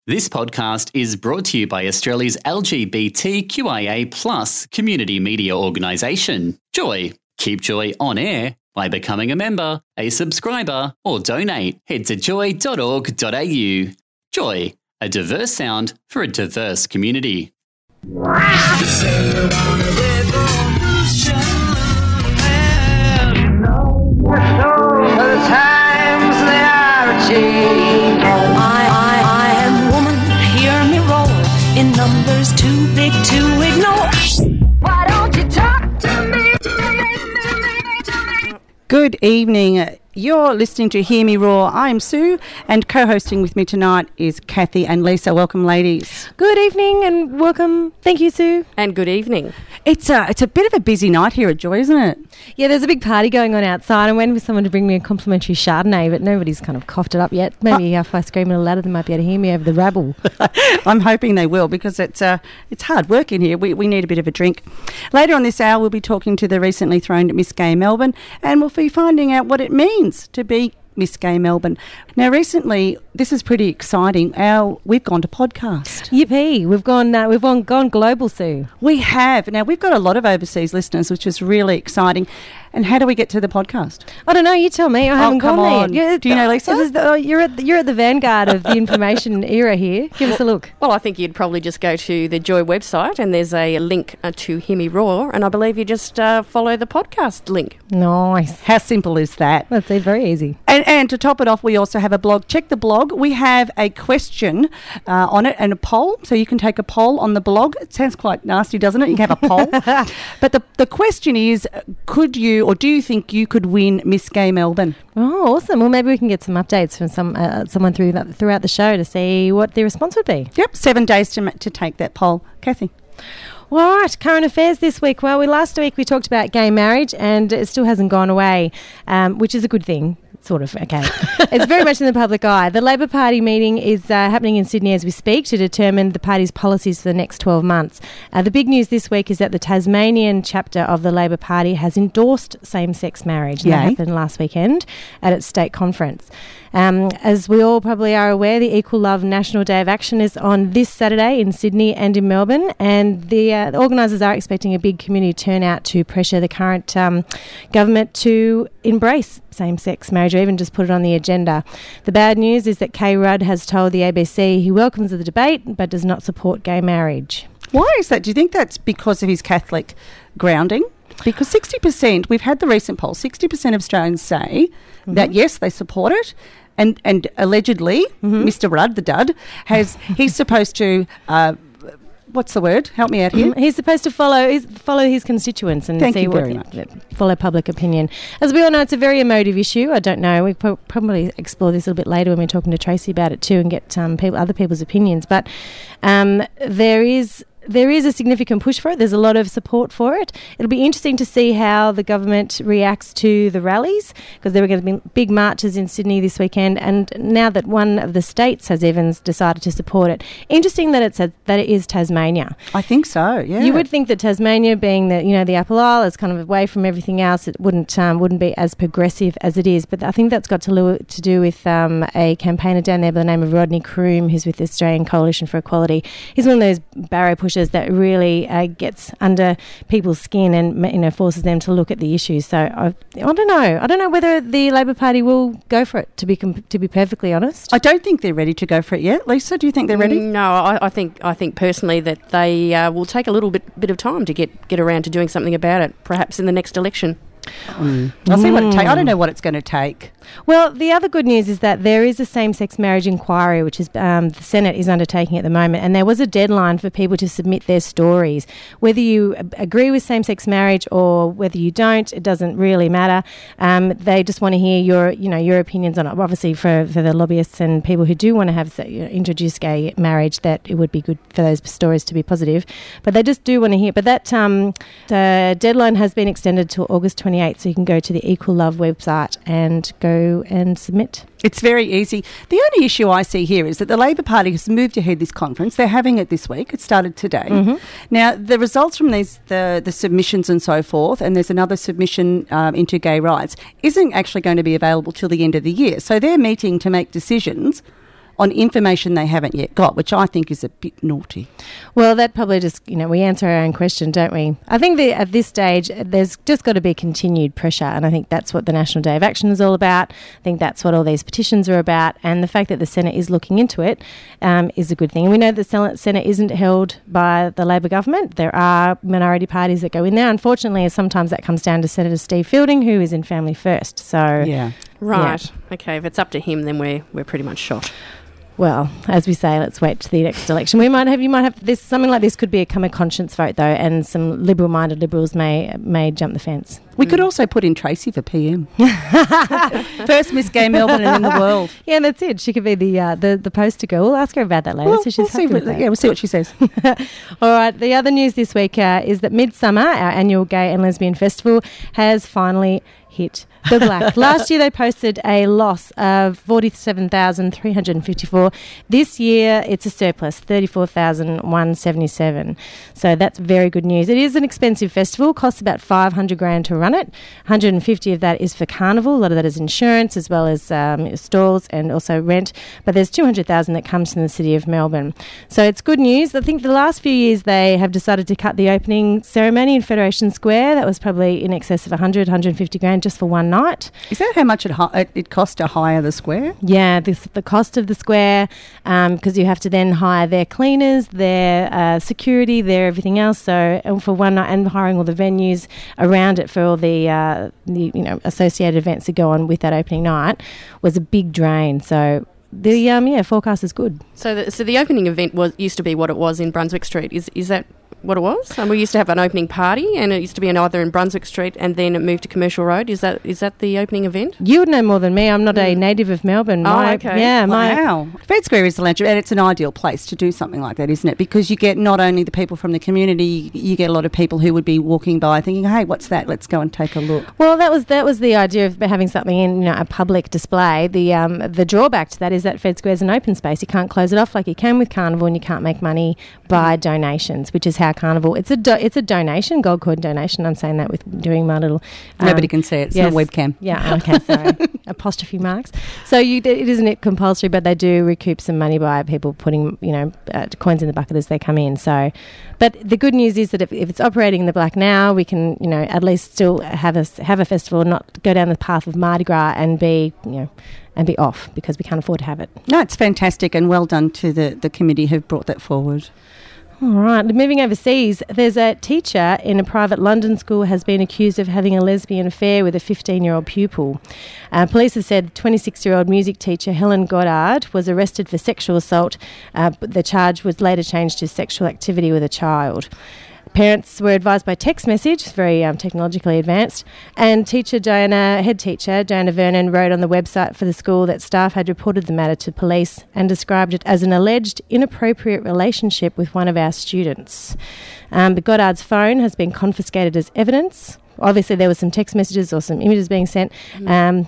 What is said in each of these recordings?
This podcast is brought to you by Australia's LGBTQIA+ community media organisation, Joy. Keep Joy on air by becoming a member, a subscriber, or donate. Head to joy.org.au. Joy, a diverse sound for a diverse community. I am woman, hear me roar, in numbers too big to ignore. Why don't you talk to me? Good evening. You're listening to Hear Me Roar. I'm Sue, and co-hosting with me tonight is Kathy and Lisa. Welcome, ladies. Good evening and welcome. Thank you, Sue. And good evening. It's a bit of a busy night here at Joy, isn't it? Yeah, there's a big party going on outside. I'm waiting for someone to bring me a complimentary Chardonnay, but nobody's kind of coughed it up yet. Maybe if I scream a little louder, they might be able to hear me over the rabble. I'm hoping they will, because it's hard work in here. We need a bit of a drink. Later on this hour, we'll be talking to the recently throned Miss Gay Melbourne, and we'll be finding out what it means to be Miss Gay Melbourne. Now, recently, this is pretty exciting. We've gone to podcast. Yippee! We've gone global, Sue. We have. Now, we've got a lot of overseas listeners, which is really exciting. And how do we get to the podcast? I don't know. You tell me. I haven't come gone there. Do you know, Lisa? You're at the vanguard of the information era here. Give us a look. Well, I think you'd probably just go to the Joy website and there's a link to Hear Me Roar, and I believe you just follow the podcast link. Nice. How simple is that? That's very easy. And to top it off, we also have a blog. Check the blog. We have a question on it and a poll. So you can take a poll on the blog. It sounds quite nasty, doesn't it? You can have a poll. But the question is, could you or do you think you could win Miss Gay Melbourne? Oh, awesome. Well, maybe we can get some updates from someone throughout the show to see what the response would be. Yep, 7 days to take that poll. Kathy? Well, all right, current affairs this week. Well, last week we talked about gay marriage and it still hasn't gone away, which is a good thing. Sort of, okay. It's very much in the public eye. The Labor Party meeting is happening in Sydney as we speak to determine the party's policies for the next 12 months. The big news this week is that the Tasmanian chapter of the Labor Party has endorsed same-sex marriage. That happened last weekend at its state conference. As we all probably are aware, the Equal Love National Day of Action is on this Saturday in Sydney and in Melbourne, and the organisers are expecting a big community turnout to pressure the current government to embrace same-sex marriage or even just put it on the agenda. The bad news is that Kay Rudd has told the ABC he welcomes the debate but does not support gay marriage. Why is that? Do you think that's because of his Catholic grounding? Because 60%, we've had the recent poll, 60% of Australians say that, yes, they support it. And allegedly, Mr. Rudd, the dud, he's supposed to... what's the word? Help me out here. He's supposed to follow his constituents and follow public opinion. As we all know, it's a very emotive issue. I don't know. We probably explore this a little bit later when we're talking to Tracy about it too and get other people's opinions. But there is a significant push for it. There's a lot of support for it. It'll be interesting to see how the government reacts to the rallies, because there are going to be big marches in Sydney this weekend, and now that one of the states has even decided to support it. Interesting that it is Tasmania. I think so, yeah. You would think that Tasmania, being the Apple Isle, is kind of away from everything else, it wouldn't be as progressive as it is. But I think that's got to do with a campaigner down there by the name of Rodney Croome, who's with the Australian Coalition for Equality. He's one of those barrow pushers that really gets under people's skin and forces them to look at the issues. So I don't know. I don't know whether the Labor Party will go for it. To be perfectly honest, I don't think they're ready to go for it yet. Lisa, do you think they're ready? No, I think personally that they will take a little bit of time to get around to doing something about it. Perhaps in the next election. I'll see what it takes. I don't know what it's going to take. Well, the other good news is that there is a same-sex marriage inquiry, which is the Senate is undertaking at the moment, and there was a deadline for people to submit their stories. Whether you agree with same-sex marriage or whether you don't, it doesn't really matter. They just want to hear your opinions on it. Obviously, for the lobbyists and people who do want to have introduce gay marriage, that it would be good for those stories to be positive. But they just do want to hear. But that the deadline has been extended till August 28th, so you can go to the Equal Love website and go and submit. It's very easy. The only issue I see here is that the Labor Party has moved ahead this conference. They're having it this week. It started today. Now, the results from the submissions and so forth, and there's another submission into gay rights, isn't actually going to be available till the end of the year. So they're meeting to make decisions on information they haven't yet got, which I think is a bit naughty. Well, that probably just, we answer our own question, don't we? I think that at this stage, there's just got to be continued pressure, and I think that's what the National Day of Action is all about. I think that's what all these petitions are about, and the fact that the Senate is looking into it is a good thing. And we know the Senate isn't held by the Labor government. There are minority parties that go in there. Unfortunately, sometimes that comes down to Senator Steve Fielding, who is in Family First. So Yeah. Right. Yeah. Okay, if it's up to him, then we're pretty much shot. Well, as we say, let's wait to the next election. You might have this. Something like this could become a conscience vote, though, and some liberal-minded Liberals may jump the fence. We could also put in Tracy for PM. First Miss Gay Melbourne and in the world. Yeah, that's it. She could be the poster girl. We'll ask her about that later. Well, so she's we'll see happy with that. we'll see what she says. All right. The other news this week is that Midsummer, our annual gay and lesbian festival, has finally hit the black. Last year they posted a loss of 47,354. This year it's a surplus, 34,177. So that's very good news. It is an expensive festival, costs about $500,000 to run it. 150 of that is for carnival. A lot of that is insurance as well as stalls and also rent. But there's 200,000 that comes from the city of Melbourne. So it's good news. I think the last few years they have decided to cut the opening ceremony in Federation Square. That was probably in excess of 150 grand just for one night. Is that how much it cost to hire the square? Yeah, the cost of the square, because you have to then hire their cleaners, their security, their everything else. So for one night, and hiring all the venues around it for all the associated events that go on with that opening night was a big drain. So the forecast is good. So the opening event used to be what it was in Brunswick Street. Is that what it was? And we used to have an opening party, and it used to be either in Brunswick Street, and then it moved to Commercial Road. Is that the opening event? You would know more than me. I'm not a native of Melbourne. Okay. Yeah, wow. Fed Square is the land, and it's an ideal place to do something like that, isn't it? Because you get not only the people from the community, you get a lot of people who would be walking by thinking, "Hey, what's that? Let's go and take a look." Well, that was the idea of having something in a public display. The drawback to that is that Fed Square is an open space. You can't close it off like you can with Carnival, and you can't make money by donations, which is how Carnival. It's a donation, gold coin donation. I'm saying that with doing my little. Nobody can see it. It's not a webcam. Yeah. Okay. Sorry. Apostrophe marks. So it isn't compulsory, but they do recoup some money by people putting coins in the bucket as they come in. So, but the good news is that if it's operating in the black now, we can at least still have a festival, and not go down the path of Mardi Gras and be off because we can't afford to have it. No, it's fantastic, and well done to the committee who've brought that forward. All right. Moving overseas, there's a teacher in a private London school has been accused of having a lesbian affair with a 15-year-old pupil. Police have said 26-year-old music teacher Helen Goddard was arrested for sexual assault, but the charge was later changed to sexual activity with a child. Parents were advised by text message, very technologically advanced, and head teacher Joanna Vernon wrote on the website for the school that staff had reported the matter to police and described it as an alleged inappropriate relationship with one of our students. But Goddard's phone has been confiscated as evidence. Obviously, there were some text messages or some images being sent, and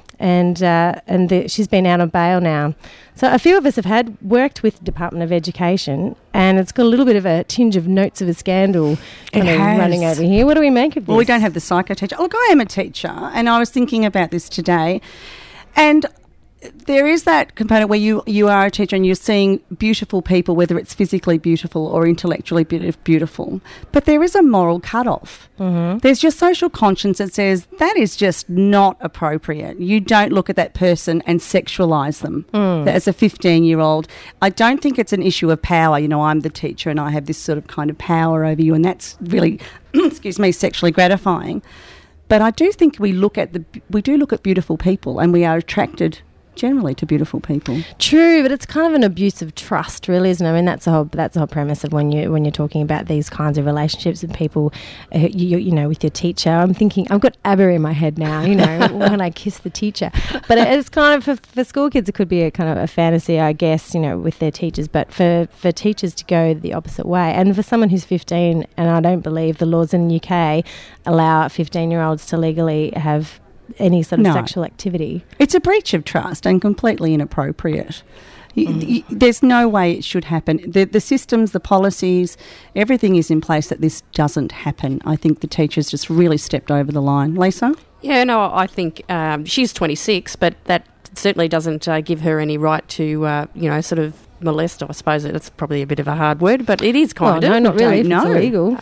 she's been out on bail now. So a few of us have worked with Department of Education, and it's got a little bit of a tinge of notes of a scandal running over here. What do we make of this? Well, we don't have the psycho teacher. Look, I am a teacher, and I was thinking about this today, and there is that component where you are a teacher and you're seeing beautiful people, whether it's physically beautiful or intellectually beautiful, but there is a moral cutoff. Mm-hmm. There's your social conscience that says that is just not appropriate. You don't look at that person and sexualise them as a 15-year-old. I don't think it's an issue of power. I'm the teacher and I have this sort of kind of power over you, and that's really, sexually gratifying. But I do think we do look at beautiful people, and we are attracted generally to beautiful people. True, but it's kind of an abuse of trust, really, isn't it? I mean, that's the whole premise of when you're talking about these kinds of relationships with people, with your teacher. I'm thinking, I've got ABBA in my head now, when I kiss the teacher. But it's kind of, for school kids, it could be a kind of a fantasy, I guess, with their teachers. But for teachers to go the opposite way, and for someone who's 15, and I don't believe the laws in the UK allow 15-year-olds to legally have any sort of sexual activity. It's a breach of trust and completely inappropriate. There's no way it should happen. The systems, the policies, everything is in place that this doesn't happen. I think the teachers just really stepped over the line. Lisa? Yeah, no, I think she's 26, but that It certainly doesn't give her any right to, sort of molest. I suppose it's probably a bit of a hard word, but it is kind of. No, not really. If it's illegal.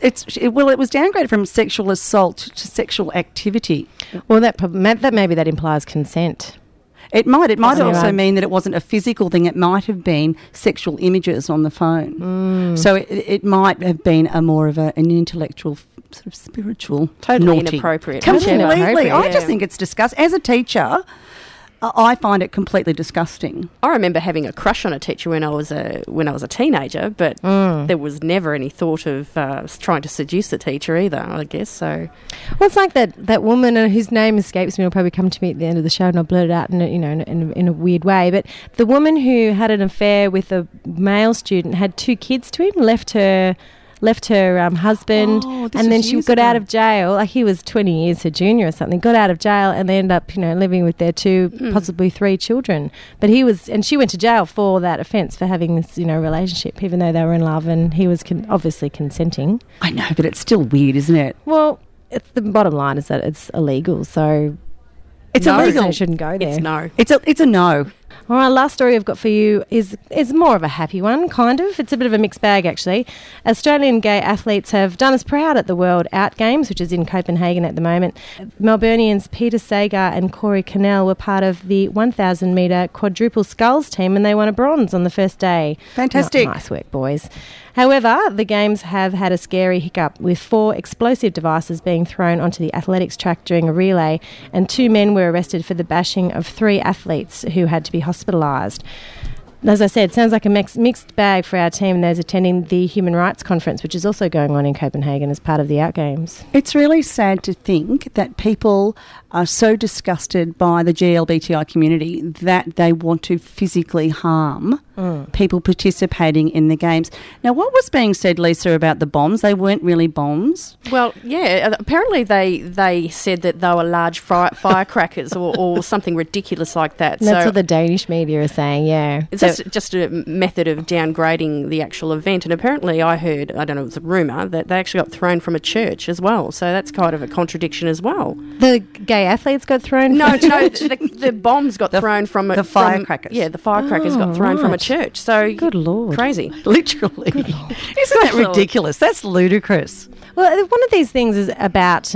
It was downgraded from sexual assault to sexual activity. Well, that maybe that implies consent. It might also mean that it wasn't a physical thing. It might have been sexual images on the phone. So it might have been a more of an intellectual, sort of spiritual, totally naughty. Inappropriate. Completely. I just think it's disgusting. As a teacher, I find it completely disgusting. I remember having a crush on a teacher when I was a teenager, but there was never any thought of trying to seduce the teacher either, I guess. So, well, it's like that woman whose name escapes me will probably come to me at the end of the show, and I'll blurt it out in a weird way. But the woman who had an affair with a male student had 2 kids to him, left her husband, and then she got out of jail. Like, he was 20 years her junior or something. Got out of jail, and they ended up, living with their 2, possibly 3 children. But she went to jail for that offence, for having this, relationship, even though they were in love, and he was obviously consenting. I know, but it's still weird, isn't it? Well, the bottom line is that it's illegal, so it's illegal. It shouldn't go there. It's no. It's a no. All right, last story I've got for you is more of a happy one, kind of. It's a bit of a mixed bag, actually. Australian gay athletes have done us proud at the World Out Games, which is in Copenhagen at the moment. Melburnians Peter Sagar and Corey Cannell were part of the 1,000-metre quadruple sculls team, and they won a bronze on the first day. Fantastic. Nice work, boys. However, the Games have had a scary hiccup, with 4 explosive devices being thrown onto the athletics track during a relay, and 2 men were arrested for the bashing of 3 athletes who had to be hospitalised. As I said, sounds like a mixed bag for our team and those attending the Human Rights Conference, which is also going on in Copenhagen as part of the Out Games. It's really sad to think that people are so disgusted by the GLBTI community that they want to physically harm people participating in the Games. Now, what was being said, Lisa, about the bombs? They weren't really bombs. Well, yeah, apparently they said that they were large firecrackers or something ridiculous like that. That's what the Danish media are saying, yeah. It's just a method of downgrading the actual event. And apparently I heard, I don't know, it was a rumour, that they actually got thrown from a church as well. So that's kind of a contradiction as well. The gay athletes got thrown from a church? The bombs got thrown from the firecrackers. The firecrackers got thrown from a church. So good Lord. Crazy. Literally. Good Lord. Isn't that ridiculous? That's ludicrous. Well, one of these things is about,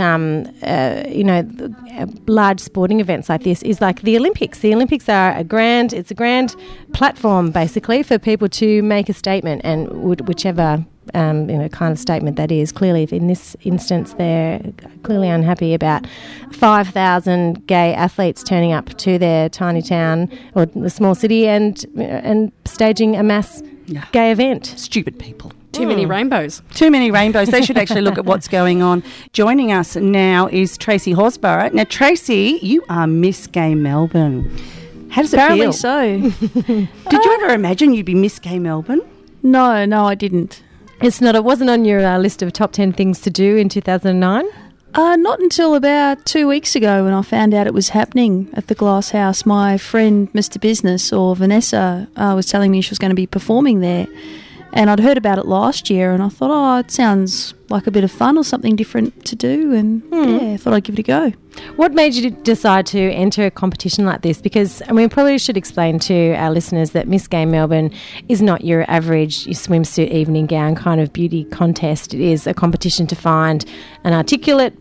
large sporting events like this is like the Olympics. The Olympics are a grand platform, basically, for people to make a statement, and whichever kind of statement that is. Clearly, in this instance, they're clearly unhappy about 5,000 gay athletes turning up to their tiny town or the small city and staging a mass gay event. Stupid people. Too many rainbows. Too many rainbows. They should actually look at what's going on. Joining us now is Tracy Horsburgh. Now, Tracy, you are Miss Gay Melbourne. How does it Apparently feel? so. Did you ever imagine you'd be Miss Gay Melbourne? No, I didn't. It wasn't on your list of top 10 things to do in 2009? Not until about 2 weeks ago when I found out it was happening at the Glass House. My friend, Mr. Business, or Vanessa, was telling me she was going to be performing there. And I'd heard about it last year, and I thought, it sounds like a bit of fun or something different to do, and I thought I'd give it a go. What made you decide to enter a competition like this? Because we probably should explain to our listeners that Miss Gay Melbourne is not your average swimsuit evening gown kind of beauty contest. It is a competition to find an articulate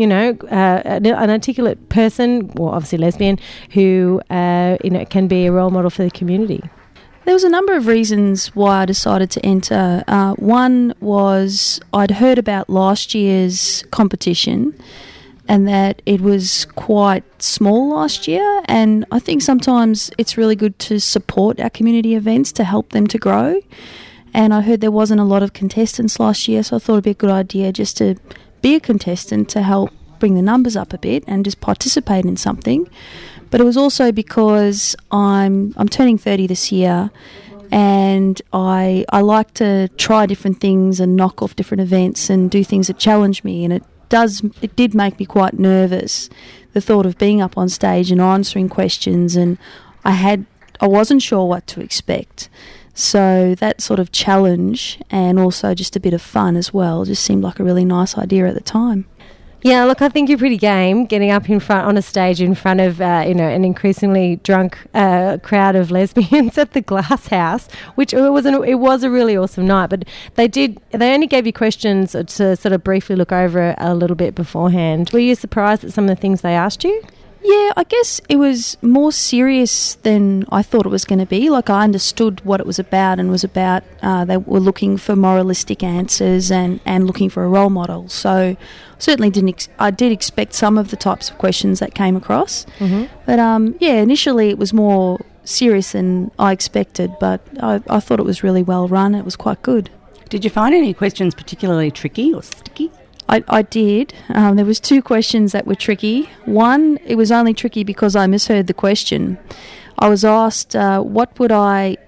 an articulate person, or obviously lesbian, who can be a role model for the community. There was a number of reasons why I decided to enter. One was I'd heard about last year's competition and that it was quite small last year, and I think sometimes it's really good to support our community events to help them to grow. And I heard there wasn't a lot of contestants last year, so I thought it'd be a good idea just to be a contestant to help bring the numbers up a bit and just participate in something. But it was also because I'm turning 30 this year, and I like to try different things and knock off different events and do things that challenge me, and it did make me quite nervous, the thought of being up on stage and answering questions, and I wasn't sure what to expect. So that sort of challenge and also just a bit of fun as well just seemed like a really nice idea at the time. Yeah, look, I think you're pretty game getting up in front on a stage in front of an increasingly drunk crowd of lesbians at the Glass House, which it was a really awesome night. But they only gave you questions to sort of briefly look over a little bit beforehand. Were you surprised at some of the things they asked you? Yeah, I guess it was more serious than I thought it was going to be. Like, I understood what it was about, and was about they were looking for moralistic answers and looking for a role model. So certainly I did expect some of the types of questions that came across. Mm-hmm. But initially it was more serious than I expected, but I thought it was really well run. It was quite good. Did you find any questions particularly tricky or sticky? I did. There was 2 questions that were tricky. One, it was only tricky because I misheard the question. I was asked, what would I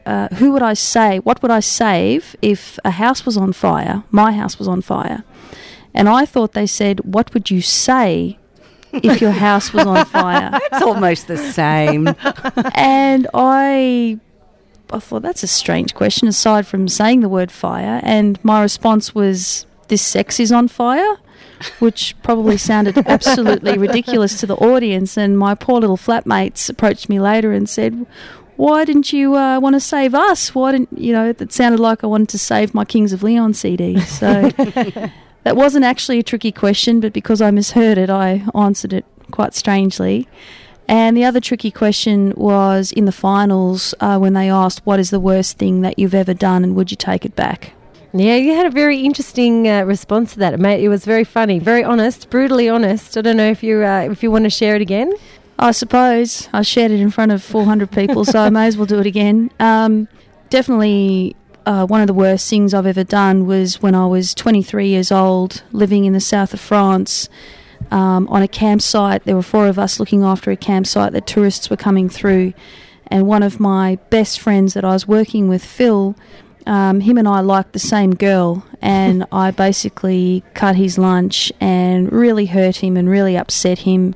save if a house was on fire, my house was on fire? And I thought they said, what would you say if your house was on fire? It's almost the same. And I thought, that's a strange question, aside from saying the word fire. And my response was, this sex is on fire, which probably sounded absolutely ridiculous to the audience. And my poor little flatmates approached me later and said, why didn't you want to save us? Why didn't, it sounded like I wanted to save my Kings of Leon CD. So that wasn't actually a tricky question, but because I misheard it, I answered it quite strangely. And the other tricky question was in the finals when they asked, what is the worst thing that you've ever done and would you take it back? Yeah, you had a very interesting response to that, mate. It was very funny, very honest, brutally honest. I don't know if you want to share it again. I suppose I shared it in front of 400 people, so I may as well do it again. Definitely one of the worst things I've ever done was when I was 23 years old, living in the south of France, on a campsite. There were 4 of us looking after a campsite that tourists were coming through, and one of my best friends that I was working with, Phil, him and I liked the same girl, and I basically cut his lunch and really hurt him and really upset him,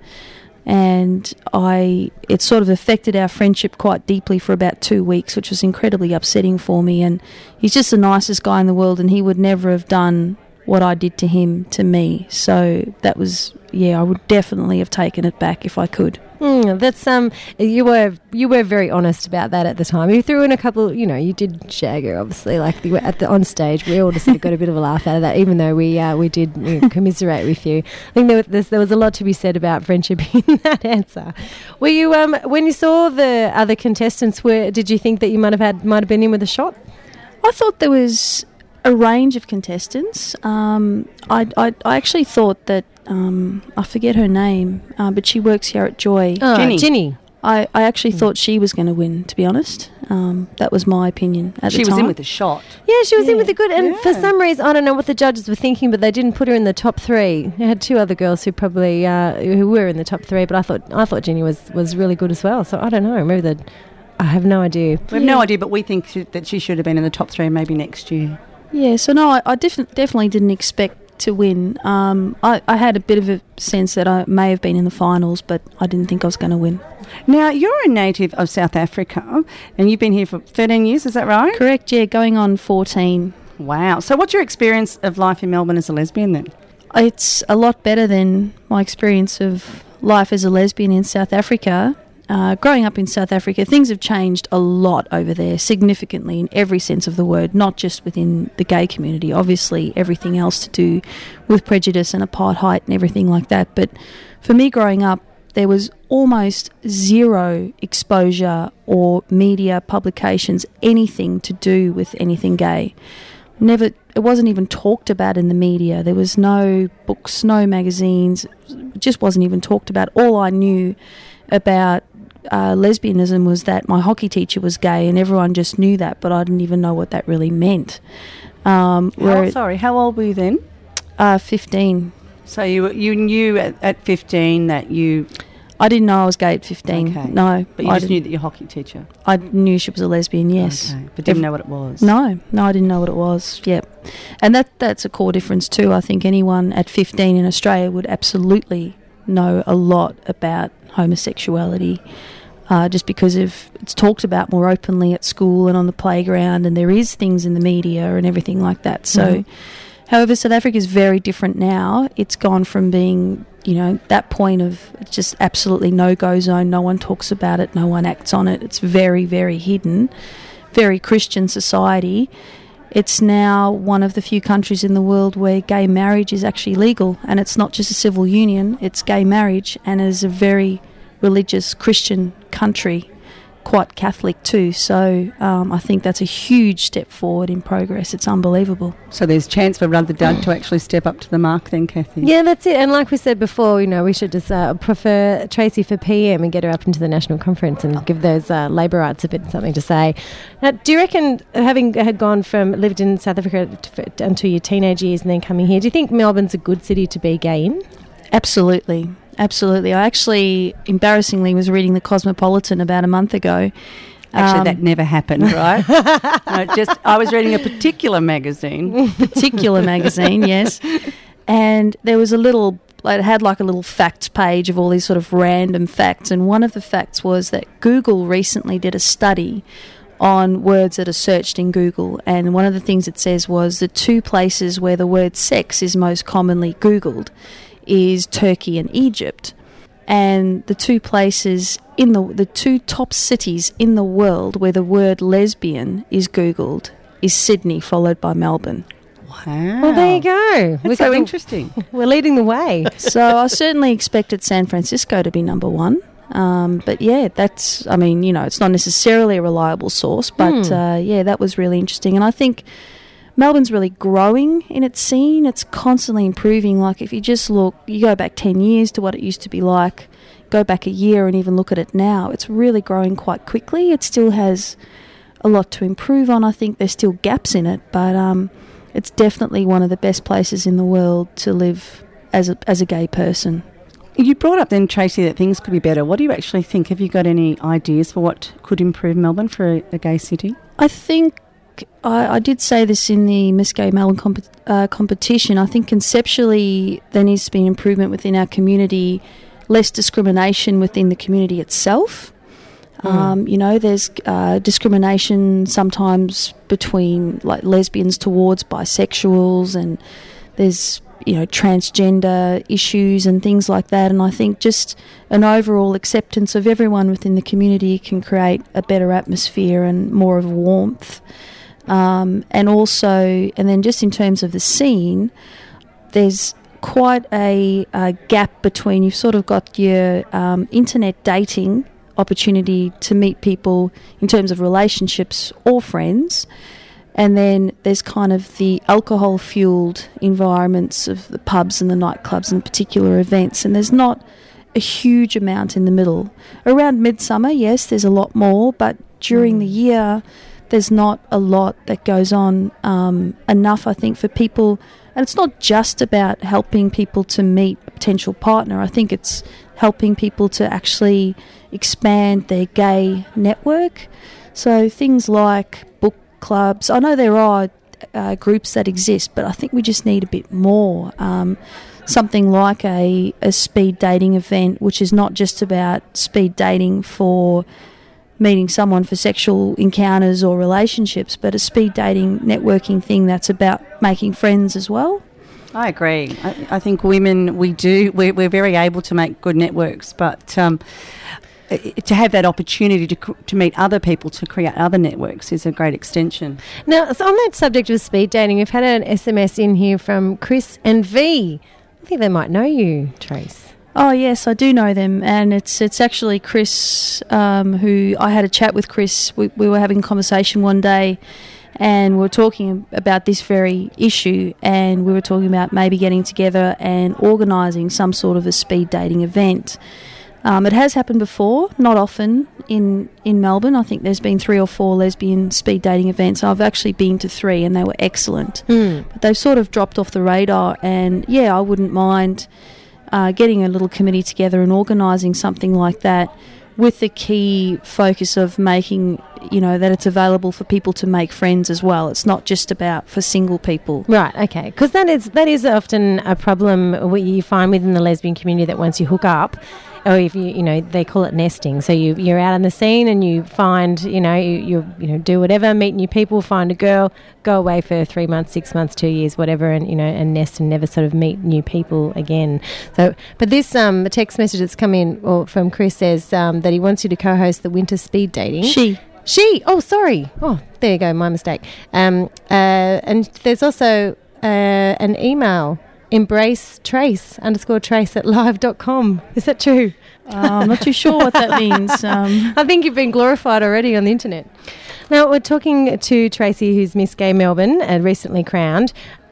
and it sort of affected our friendship quite deeply for about 2 weeks, which was incredibly upsetting for me. And he's just the nicest guy in the world, and he would never have done what I did to him to me. So that was, I would definitely have taken it back if I could. That's you were very honest about that at the time. You threw in a couple, you did shag her, obviously, like on stage. We all just sort of got a bit of a laugh out of that, even though we did commiserate with you. I think there was a lot to be said about friendship in that answer. Were you when you saw the other contestants, did you think that you might have been in with a shot? I thought there was a range of contestants. I actually thought that I forget her name, but she works here at Joy. Ginny. I actually thought she was going to win, to be honest. That was my opinion at the time. She was in with a shot. Yeah, she was in with a good. And for some reason, I don't know what the judges were thinking, but they didn't put her in the top 3. They had 2 other girls who probably who were in the top 3, but I thought Ginny was really good as well. So I don't know. Maybe I have no idea. We have no idea, but we think that she should have been in the top 3 maybe next year. Yeah, so no, I definitely didn't expect to win. I had a bit of a sense that I may have been in the finals, but I didn't think I was going to win. Now, you're a native of South Africa, and you've been here for 13 years, is that right? Correct, yeah, going on 14. Wow. So what's your experience of life in Melbourne as a lesbian then? It's a lot better than my experience of life as a lesbian in South Africa. Growing up in South Africa, things have changed a lot over there, significantly in every sense of the word, not just within the gay community, obviously everything else to do with prejudice and apartheid and everything like that. But for me growing up, there was almost zero exposure or media publications, anything to do with anything gay. It wasn't even talked about in the media. There was no books, no magazines, it just wasn't even talked about. All I knew about lesbianism was that my hockey teacher was gay, and everyone just knew that, but I didn't even know what that really meant. How old were you then? 15. So you knew at 15 that you... I didn't know I was gay at 15. Okay. No. But you just knew that your hockey teacher... I knew she was a lesbian, yes. Okay. But didn't know what it was? No, I didn't know what it was, yep. And that's a core difference too. I think anyone at 15 in Australia would absolutely know a lot about homosexuality, just because it's talked about more openly at school and on the playground, and there is things in the media and everything like that. So However, South Africa is very different now. It's gone from being, that point of just absolutely no-go zone. No one talks about it. No one acts on it. It's very, very hidden. Very Christian society. It's now one of the few countries in the world where gay marriage is actually legal, and it's not just a civil union, it's gay marriage, and it is a very religious Christian country, quite Catholic too. So I think that's a huge step forward in progress. It's unbelievable. So there's chance for Brother Doug to actually step up to the mark then, Kathy? Yeah, that's it. And like we said before, we should just prefer Tracy for PM and get her up into the national conference and give those laborites a bit something to say. Now, do you reckon, having had lived in South Africa until your teenage years and then coming here, do you think Melbourne's a good city to be gay in? Absolutely. Absolutely. I actually, embarrassingly, was reading the Cosmopolitan about a month ago. Actually, that never happened, right? No, I was reading a particular magazine. Yes. And there was it had like a little facts page of all these sort of random facts. And one of the facts was that Google recently did a study on words that are searched in Google. And one of the things it says was the two places where the word sex is most commonly Googled is Turkey and Egypt, and the two places in the two top cities in the world where the word lesbian is Googled is Sydney, followed by Melbourne. Wow. Well, there you go. That's so interesting. We're leading the way. So I certainly expected San Francisco to be number one. But yeah, it's not necessarily a reliable source, but that was really interesting. And I think Melbourne's really growing in its scene. It's constantly improving. Like if you just look, you go back 10 years to what it used to be like, go back a year and even look at it now, it's really growing quite quickly. It still has a lot to improve on. I think there's still gaps in it, but it's definitely one of the best places in the world to live as a gay person. You brought up then, Tracy, that things could be better. What do you actually think? Have you got any ideas for what could improve Melbourne for a gay city? I think I did say this in the Miss Gay Melbourne competition. I think conceptually there needs to be an improvement within our community, less discrimination within the community itself. There's discrimination sometimes between like lesbians towards bisexuals, and there's transgender issues and things like that. And I think just an overall acceptance of everyone within the community can create a better atmosphere and more of warmth. And then just in terms of the scene, there's quite a gap between, you've sort of got your internet dating opportunity to meet people in terms of relationships or friends, and then there's kind of the alcohol-fueled environments of the pubs and the nightclubs and particular events, and there's not a huge amount in the middle. Around midsummer, yes, there's a lot more, but during the year there's not a lot that goes on enough, I think, for people. And it's not just about helping people to meet a potential partner. I think it's helping people to actually expand their gay network. So things like book clubs. I know there are groups that exist, but I think we just need a bit more. Something like a speed dating event, which is not just about speed dating for meeting someone for sexual encounters or relationships, but a speed dating networking thing that's about making friends as well. I agree. I think women, we're very able to make good networks, but to have that opportunity to meet other people, to create other networks, is a great extension. Now, so on that subject of speed dating, we've had an SMS in here from Chris and V. I think they might know you, Trace. Oh yes, I do know them, and it's actually Chris, who I had a chat with Chris. We were having a conversation one day, and we were talking about this very issue, and we were talking about maybe getting together and organising some sort of a speed dating event. It has happened before, not often in Melbourne. I think there's been 3 or 4 lesbian speed dating events. I've actually been to 3, and they were excellent. But they've sort of dropped off the radar, and yeah, I wouldn't mind getting a little committee together and organising something like that, with the key focus of making, that it's available for people to make friends as well. It's not just about for single people. Right, okay. Because that is often a problem what you find within the lesbian community, that once you hook up, or if they call it nesting. So you're out on the scene and you find, you do whatever, meet new people, find a girl, go away for 3 months, 6 months, 2 years, whatever, and and nest and never sort of meet new people again. So, but this text message that's come in from Chris says that he wants you to co-host the winter speed dating. She. Oh, sorry. Oh, there you go. My mistake. And there's also an email. embracetrace_trace@live.com. Is that true? I'm not too sure what that means. I think you've been glorified already on the internet. Now, we're talking to Tracy, who's Miss Gay Melbourne and recently crowned.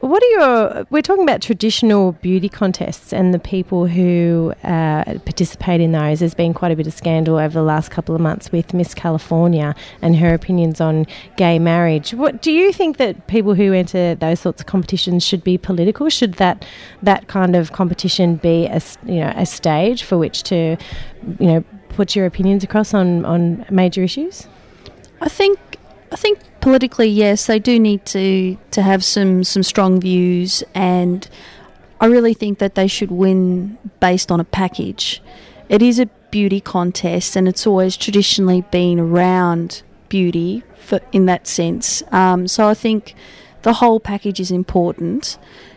We're talking about traditional beauty contests and the people who participate in those. There's been quite a bit of scandal over the last couple of months with Miss California and her opinions on gay marriage. What do you think that people who enter those sorts of competitions should be political? Should that kind of competition be a stage for which to put your opinions across on major issues? I think politically, yes, they do need to have some strong views, and I really think that they should win based on a package. It is a beauty contest, and it's always traditionally been around beauty in that sense. So I think the whole package is important,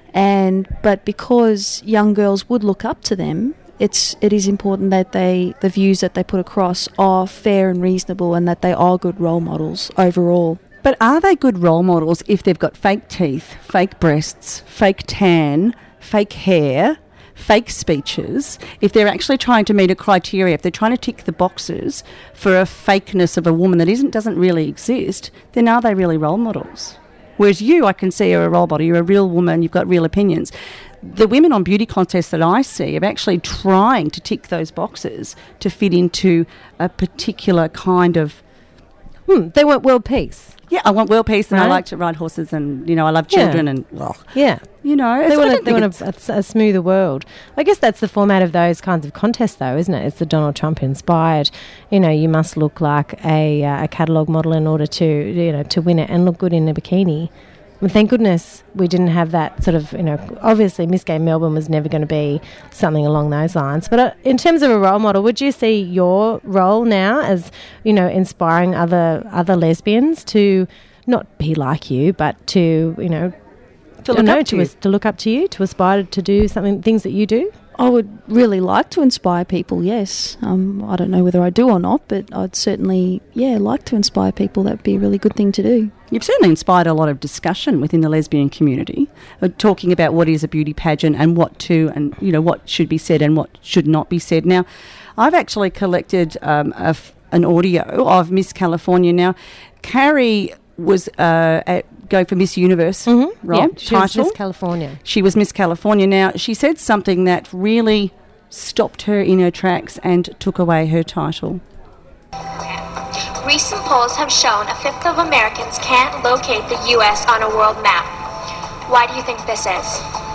but because young girls would look up to them, it is important that the views that they put across are fair and reasonable, and that they are good role models overall. But are they good role models if they've got fake teeth, fake breasts, fake tan, fake hair, fake speeches? If they're actually trying to meet a criteria, if they're trying to tick the boxes for a fakeness of a woman that doesn't really exist, then are they really role models? Whereas you, I can see, are a role model. You're a real woman. You've got real opinions. The women on beauty contests that I see are actually trying to tick those boxes to fit into a particular kind of... They want world peace. Yeah, I want world peace, and right. I like to ride horses, and I love children, and yeah, they want a smoother world. I guess that's the format of those kinds of contests, though, isn't it? It's the Donald Trump inspired. You must look like a catalogue model in order to win it, and look good in a bikini. Well, thank goodness we didn't have that sort of, obviously Miss Gay Melbourne was never going to be something along those lines. But in terms of a role model, would you see your role now as, inspiring other lesbians to not be like you, but to look up to you, to aspire to do things that you do? I would really like to inspire people, yes. I don't know whether I do or not, but I'd certainly, like to inspire people. That would be a really good thing to do. You've certainly inspired a lot of discussion within the lesbian community, talking about what is a beauty pageant and what should be said and what should not be said. Now, I've actually collected an audio of Miss California. Now, Carrie was going for Miss Universe, right? Yeah, she was Miss California. She was Miss California. Now, she said something that really stopped her in her tracks and took away her title. Recent polls have shown a fifth of Americans can't locate the U.S. on a world map. Why do you think this is?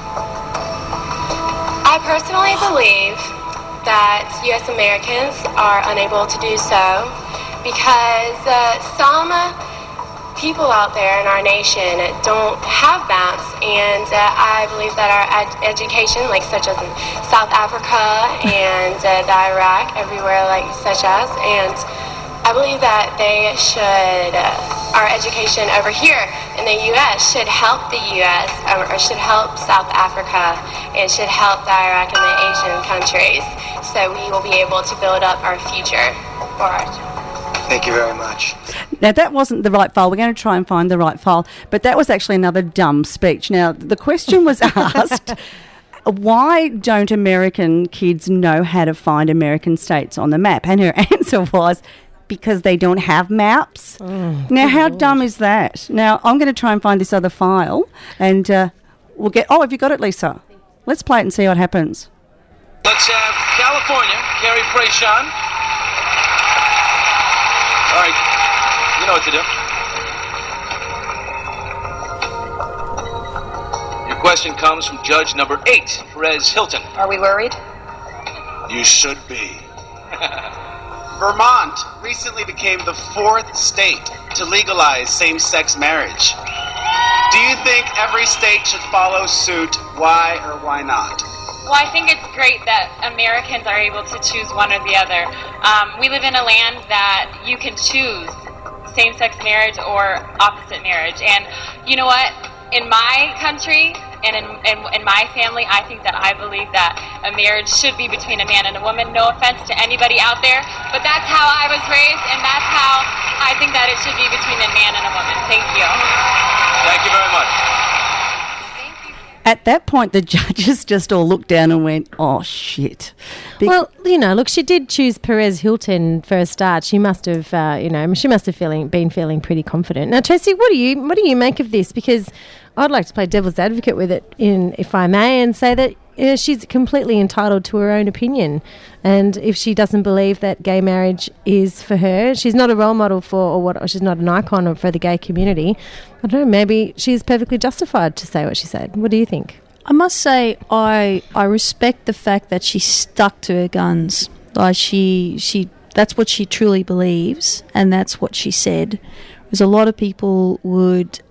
I personally believe that U.S. Americans are unable to do so because some people out there in our nation don't have maps, and I believe that our education, such as in South Africa and Iraq, everywhere such as, and I believe that they should, our education over here in the U.S. should help the U.S. Or should help South Africa and should help the Iraq and the Asian countries, so we will be able to build up our future for our children. Thank you very much. Now, that wasn't the right file. We're going to try and find the right file, but that was actually another dumb speech. Now, the question was asked, why don't American kids know how to find American states on the map? And her answer was, because they don't have maps. Now, how dumb is that? Now, I'm going to try and find this other file, and we'll get... Oh, have you got it, Lisa? Let's play it and see what happens. Let's have California, Carrie Frayshon. All right, you know what to do. Your question comes from Judge number 8, Perez Hilton. Are we worried? You should be. Vermont recently became the 4th state to legalize same-sex marriage. Do you think every state should follow suit? Why or why not? Well, I think it's great that Americans are able to choose one or the other. We live in a land that you can choose same-sex marriage or opposite marriage. And you know what? In my country and in my family, I think that I believe that a marriage should be between a man and a woman. No offense to anybody out there, but that's how I was raised, and that's how I think that it should be between a man and a woman. Thank you. Thank you very much. At that point, the judges just all looked down and went, oh, shit. Well, look, she did choose Perez Hilton for a start. She must have, she must have been feeling pretty confident. Now, Tracy, what do you make of this? Because I'd like to play devil's advocate with it, if I may, and say that she's completely entitled to her own opinion. And if she doesn't believe that gay marriage is for her, she's not a role model or she's not an icon for the gay community. I don't know, maybe she's perfectly justified to say what she said. What do you think? I must say I respect the fact that she stuck to her guns. Like she that's what she truly believes, and that's what she said. Whereas a lot of people would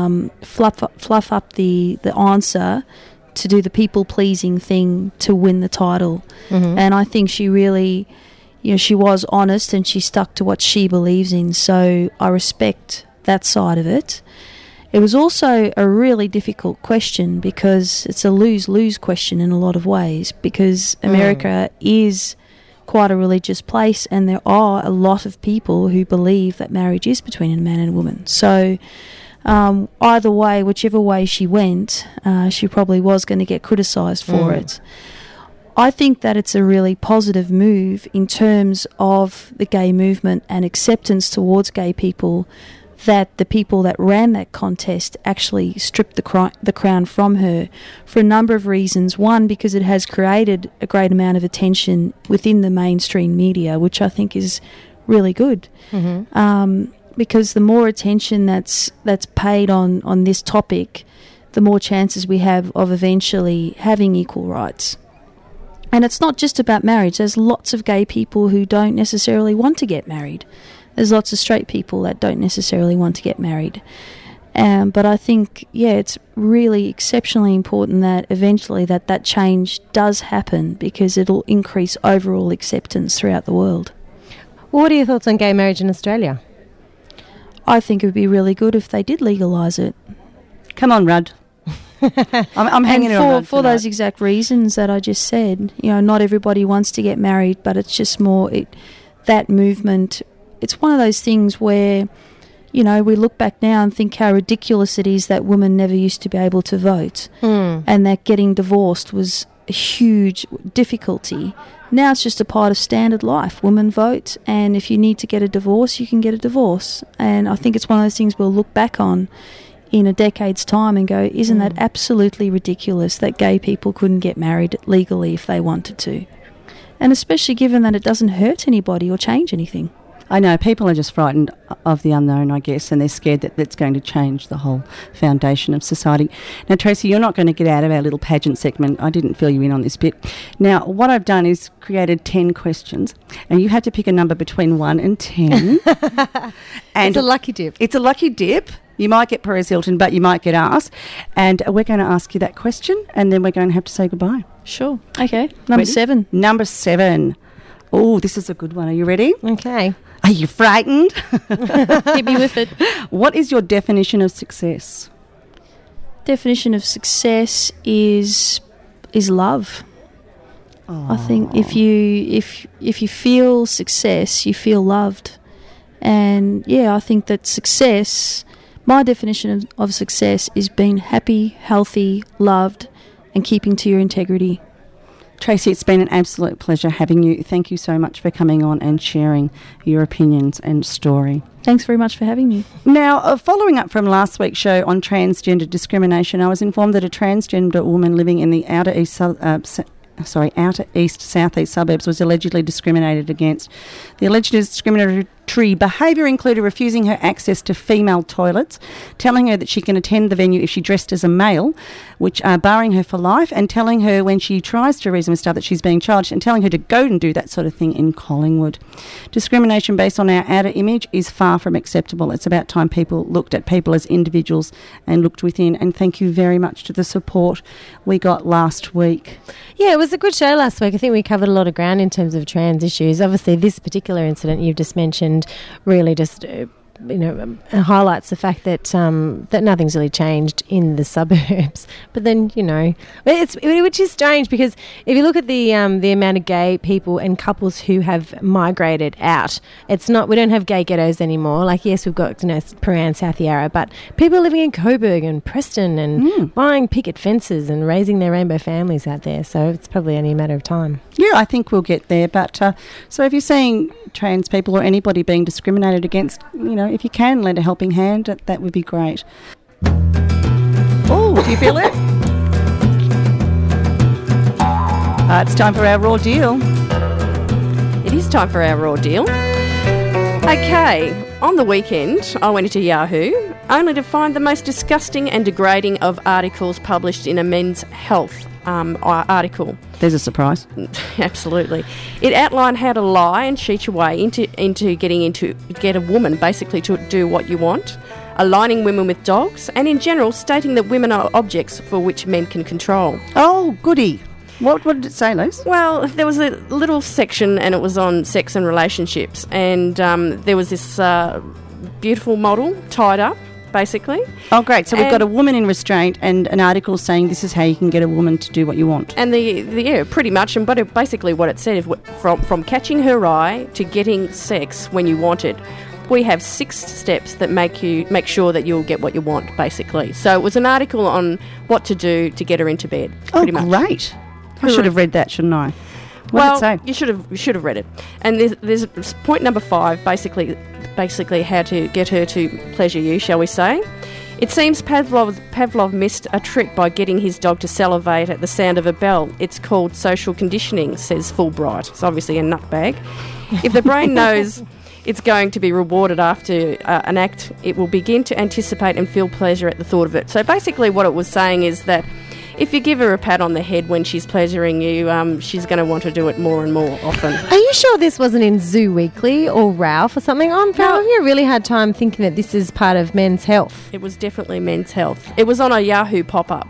fluff up the answer to do the people-pleasing thing to win the title. Mm-hmm. And I think she really, she was honest and she stuck to what she believes in. So I respect that side of it. It was also a really difficult question because it's a lose-lose question in a lot of ways, because America is quite a religious place and there are a lot of people who believe that marriage is between a man and a woman. So either way, whichever way she went, she probably was going to get criticised for it. I think that it's a really positive move in terms of the gay movement and acceptance towards gay people, that the people that ran that contest actually stripped the crown from her for a number of reasons. One, because it has created a great amount of attention within the mainstream media, which I think is really good. Mm-hmm. Because the more attention that's paid on this topic, the more chances we have of eventually having equal rights. And it's not just about marriage. There's lots of gay people who don't necessarily want to get married. There's lots of straight people that don't necessarily want to get married. But I think, it's really exceptionally important that eventually that change does happen, because it'll increase overall acceptance throughout the world. Well, what are your thoughts on gay marriage in Australia? I think it would be really good if they did legalise it. Come on, Rudd. I'm hanging on Rudd for those exact reasons that I just said. Not everybody wants to get married, but it's just more that movement. It's one of those things where, we look back now and think how ridiculous it is that women never used to be able to vote, and that getting divorced was a huge difficulty. Now it's just a part of standard life. Women vote, and if you need to get a divorce, you can get a divorce. And I think it's one of those things we'll look back on in a decade's time and go, isn't that absolutely ridiculous that gay people couldn't get married legally if they wanted to? And especially given that it doesn't hurt anybody or change anything. I know, people are just frightened of the unknown, I guess, and they're scared that that's going to change the whole foundation of society. Now, Tracy, you're not going to get out of our little pageant segment. I didn't fill you in on this bit. Now, what I've done is created 10 questions, and you have to pick a number between 1 and 10. And it's a lucky dip. It's a lucky dip. You might get Perez Hilton, but you might get us. And we're going to ask you that question, and then we're going to have to say goodbye. Sure. Okay. Number 7. Number 7. Oh, this is a good one. Are you ready? Okay. Are you frightened? Hit me with it. What is your definition of success? Definition of success is love. Aww. I think if you feel success, you feel loved. And I think that success, my definition of success is being happy, healthy, loved, and keeping to your integrity. Tracy, it's been an absolute pleasure having you. Thank you so much for coming on and sharing your opinions and story. Thanks very much for having me. Now, following up from last week's show on transgender discrimination, I was informed that a transgender woman living in the outer east southeast suburbs was allegedly discriminated against. The alleged behaviour included refusing her access to female toilets, telling her that she can attend the venue if she dressed as a male, which are barring her for life, and telling her when she tries to reason with stuff that she's being charged, and telling her to go and do that sort of thing in Collingwood. Discrimination based on our outer image is far from acceptable. It's about time people looked at people as individuals and looked within. And thank you very much to the support we got last week. Yeah, it was a good show last week. I think we covered a lot of ground in terms of trans issues. Obviously, this particular incident you've just mentioned really just highlights the fact that that nothing's really changed in the suburbs. But then, which is strange, because if you look at the amount of gay people and couples who have migrated out, it's not, we don't have gay ghettos anymore. Like, yes, we've got Prahran, South Yarra, but people are living in Coburg and Preston and buying picket fences and raising their rainbow families out there. So it's probably only a matter of time. Yeah, I think we'll get there. But so if you're seeing trans people or anybody being discriminated against, if you can lend a helping hand, that would be great. Oh, do you feel it? It's time for our raw deal. It is time for our raw deal. Okay, on the weekend, I went into Yahoo only to find the most disgusting and degrading of articles published in a Men's Health article. There's a surprise. Absolutely. It outlined how to lie and cheat your way into get a woman basically to do what you want, aligning women with dogs, and in general stating that women are objects for which men can control. Oh, goody. What did it say, Luce? Well, there was a little section and it was on sex and relationships, and there was this beautiful model tied up, basically. Oh, great. So we've got a woman in restraint and an article saying this is how you can get a woman to do what you want. And pretty much. And basically what it said is from catching her eye to getting sex when you want it, we have 6 steps that make sure that you'll get what you want, basically. So it was an article on what to do to get her into bed, pretty much. Great. I should have read that, shouldn't I? What did it say? You should have read it. And there's point number 5, basically how to get her to pleasure you, shall we say. It seems Pavlov missed a trick by getting his dog to salivate at the sound of a bell. It's called social conditioning, says Fulbright. It's obviously a nutbag. If the brain knows it's going to be rewarded after an act, it will begin to anticipate and feel pleasure at the thought of it. So basically what it was saying is that if you give her a pat on the head when she's pleasuring you, she's going to want to do it more and more often. Are you sure this wasn't in Zoo Weekly or Ralph or something? I'm having a really hard time thinking that this is part of Men's Health. It was definitely Men's Health. It was on a Yahoo pop-up.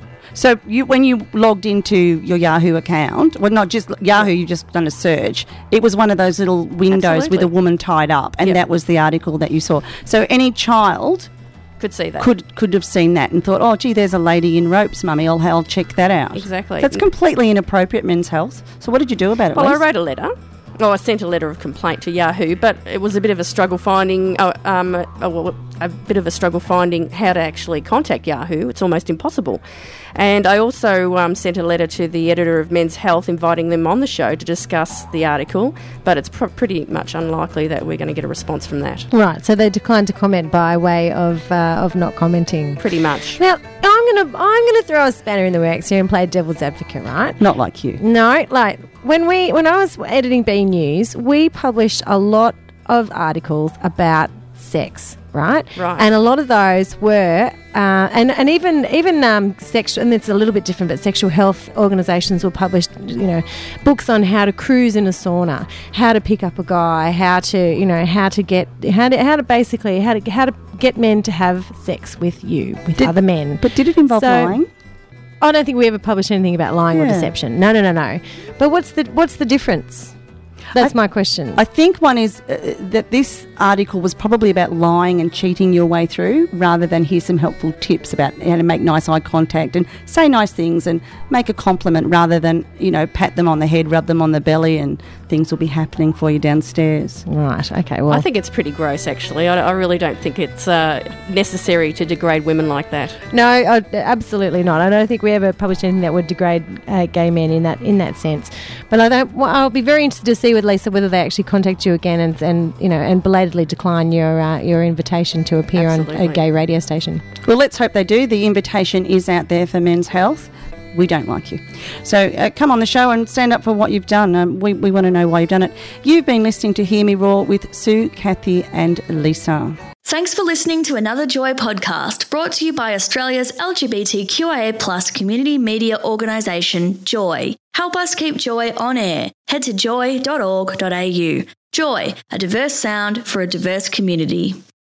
So when you logged into your Yahoo account, well, not just Yahoo, you've just done a search, it was one of those little windows with a woman tied up, and that was the article that you saw. So any child could see that. Could have seen that and thought, oh, gee, there's a lady in ropes, Mummy. I'll check that out. Exactly. That's completely inappropriate, Men's Health. So what did you do about it, Well, Liz? I wrote a letter. I sent a letter of complaint to Yahoo, but it was a bit of a struggle finding how to actually contact Yahoo. It's almost impossible. And I also sent a letter to the editor of Men's Health inviting them on the show to discuss the article, but it's pretty much unlikely that we're going to get a response from that. Right, so they declined to comment by way of not commenting. Pretty much. Now, I'm gonna throw a spanner in the works here and play devil's advocate, right? Not like you. No, like when I was editing B News, we published a lot of articles about sex, right? Right. And a lot of those were, and even sexual, and it's a little bit different, but sexual health organisations will publish, books on how to cruise in a sauna, how to pick up a guy, how to get men to have sex with other men. But did it involve lying? I don't think we ever published anything about lying or deception. No. But what's the difference? That's my question. I think one is that this article was probably about lying and cheating your way through, rather than here's some helpful tips about how to make nice eye contact and say nice things and make a compliment, rather than, pat them on the head, rub them on the belly, and things will be happening for you downstairs. Right, okay, well. I think it's pretty gross, actually. I really don't think it's necessary to degrade women like that. No, absolutely not. I don't think we ever published anything that would degrade gay men in that sense. But I'll be very interested to see with Lisa whether they actually contact you again and belatedly decline your invitation to appear on a gay radio station. Well, let's hope they do. The invitation is out there for Men's Health. we don't like you. So come on the show and stand up for what you've done. We want to know why you've done it. You've been listening to Hear Me Roar with Sue, Kathy and Lisa. Thanks for listening to another Joy podcast brought to you by Australia's LGBTQIA+ community media organisation, Joy. Help us keep Joy on air. Head to joy.org.au. Joy, a diverse sound for a diverse community.